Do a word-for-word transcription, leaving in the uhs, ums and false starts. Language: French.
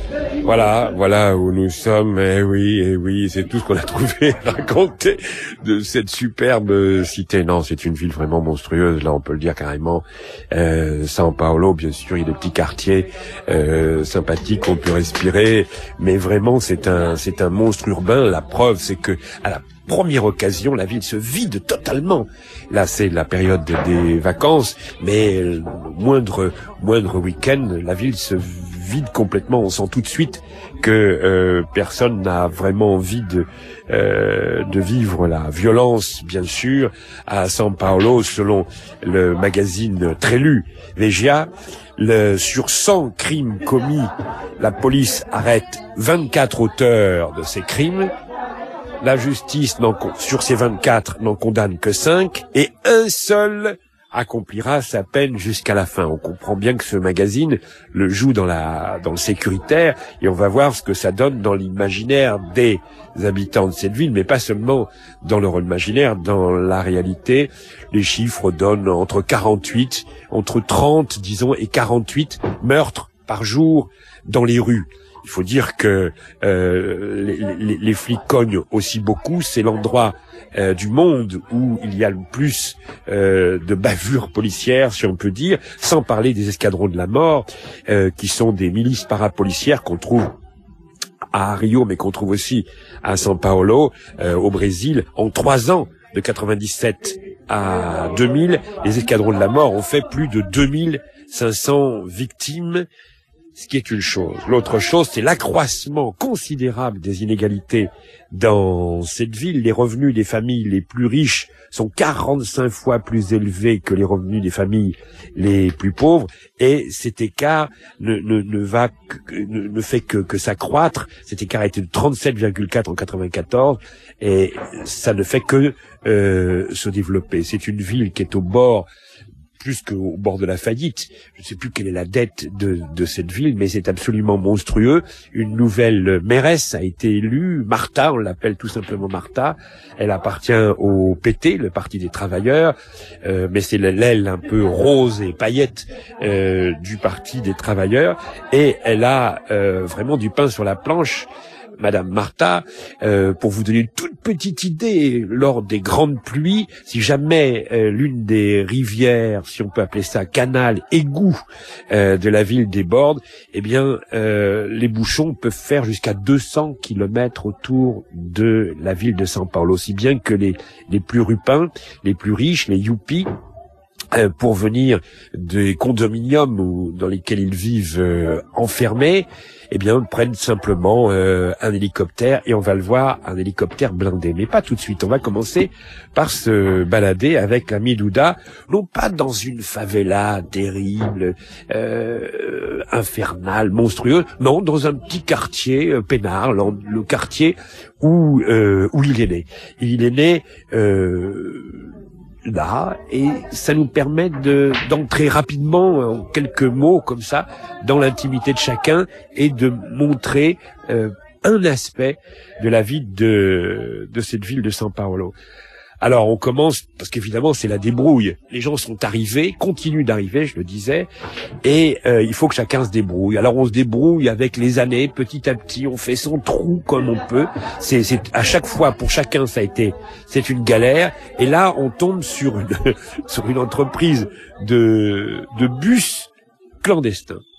Voilà, voilà où nous sommes. Eh oui, eh oui, c'est tout ce qu'on a trouvé à raconter de cette superbe cité. Non, c'est une ville vraiment monstrueuse. Là, on peut le dire carrément. Euh, São Paulo, bien sûr, il y a des petits quartiers euh, sympathiques qu'on peut respirer, mais vraiment, c'est un, c'est un monstre urbain. La preuve, c'est que à la première occasion, la ville se vide totalement. Là, c'est la période des vacances, mais moindre moindre week-end, la ville se vide complètement. On sent tout de suite que euh, personne n'a vraiment envie de euh, de vivre la violence, bien sûr, à São Paulo, selon le magazine très lu Veja. Le, sur cent crimes commis, la police arrête vingt-quatre auteurs de ces crimes. La justice, n'en, sur ces vingt-quatre, n'en condamne que cinq, et un seul accomplira sa peine jusqu'à la fin. On comprend bien que ce magazine le joue dans la, dans le sécuritaire, et on va voir ce que ça donne dans l'imaginaire des habitants de cette ville, mais pas seulement dans leur imaginaire, dans la réalité. Les chiffres donnent entre quarante-huit, entre trente, disons, et quarante-huit meurtres par jour dans les rues. Il faut dire que euh, les, les, les flics cognent aussi beaucoup. C'est l'endroit euh, du monde où il y a le plus euh, de bavures policières, si on peut dire, sans parler des escadrons de la mort, euh, qui sont des milices parapolicières qu'on trouve à Rio, mais qu'on trouve aussi à São Paulo, euh, au Brésil. En trois ans, de quatre-vingt-dix-sept à deux mille, les escadrons de la mort ont fait plus de deux mille cinq cents victimes, ce qui est une chose. L'autre chose, c'est l'accroissement considérable des inégalités dans cette ville. Les revenus des familles les plus riches sont quarante-cinq fois plus élevés que les revenus des familles les plus pauvres, et cet écart ne, ne, ne va que, ne, ne fait que, que s'accroître. Cet écart était de trente-sept virgule quatre en quatre-vingt-quatorze, et ça ne fait que euh, se développer. C'est une ville qui est au bord, plus qu'au bord de la faillite. Je ne sais plus quelle est la dette de, de cette ville, mais c'est absolument monstrueux. Une nouvelle mairesse a été élue, Marta, on l'appelle tout simplement Marta. Elle appartient au P T, le Parti des Travailleurs, euh, mais c'est l'aile un peu rose et paillette euh, du Parti des Travailleurs, et elle a euh, vraiment du pain sur la planche. Madame Marta, euh, pour vous donner une toute petite idée, lors des grandes pluies, si jamais euh, l'une des rivières, si on peut appeler ça canal, égout euh, de la ville déborde, eh bien euh, les bouchons peuvent faire jusqu'à deux cents kilomètres autour de la ville de São Paulo, aussi bien que les, les plus rupins, les plus riches, les yuppies, Euh, pour venir des condominiums où, dans lesquels ils vivent euh, enfermés, eh bien, prennent simplement euh, un hélicoptère, et on va le voir, un hélicoptère blindé. Mais pas tout de suite. On va commencer par se balader avec l'ami Douda, non pas dans une favela terrible, euh, infernale, monstrueuse, non, dans un petit quartier euh, peinard, le, le quartier où euh, où il est né. Il est né euh, là, et ça nous permet de d'entrer rapidement, en quelques mots comme ça, dans l'intimité de chacun, et de montrer euh, un aspect de la vie de de cette ville de São Paulo. Alors on commence, parce qu'évidemment c'est la débrouille. Les gens sont arrivés, continuent d'arriver, je le disais, et euh, il faut que chacun se débrouille. Alors on se débrouille avec les années, petit à petit, on fait son trou comme on peut. C'est, c'est à chaque fois, pour chacun, ça a été, c'est une galère. Et là, on tombe sur une sur une entreprise de de bus clandestins.